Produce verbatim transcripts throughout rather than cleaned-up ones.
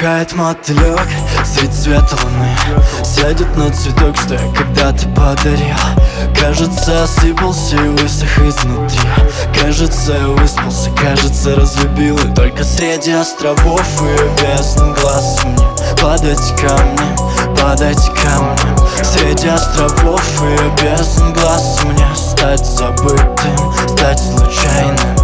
Порхает мотылек средь света луны, сядет на цветок, что я когда-то подарил. Кажется, осыпался и высох изнутри. Кажется, я выспался, кажется, разлюбил. И только среди островов и бездн глаз мне падать камнем, падать камнем. Среди островов и бездн глаз мне стать забытым, стать случайным.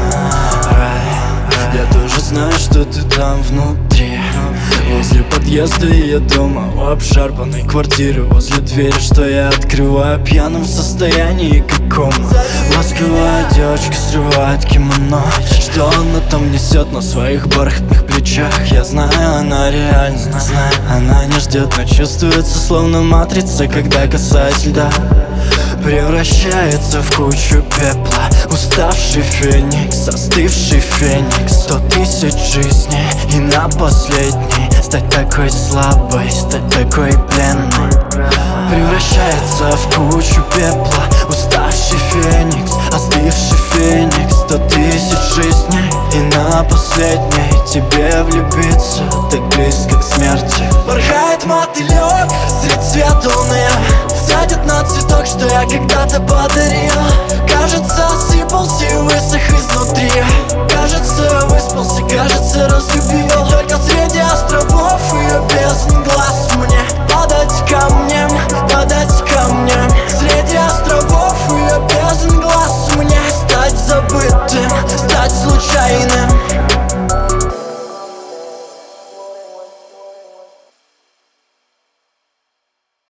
Я тоже знаю, что ты там внутри, возле подъезда и я дома у обшарпанной квартиры, возле двери, что я открываю пьяным в состоянии каком. Ласковая девочка срывает кимоно, что она там несет на своих бархатных плечах. Я знаю, она реально знаю, она не ждет, но чувствуется словно матрица, когда касаясь льда превращается в кучу пепла. Уставший феникс, остывший феникс. Сто тысяч жизней и на последней стать такой слабой, стать такой пленной. Превращается в кучу пепла. Уставший феникс, остывший феникс. Сто тысяч жизней и на последней тебе влюбиться так близко к смерти. Порхает мотылек средь света луны, сядет на цветок, что я когда-то подарил. Кажется, осыпался и высох изнутри. Кажется, я выспался, кажется, разлюбил. И только среди островов и бездн глаз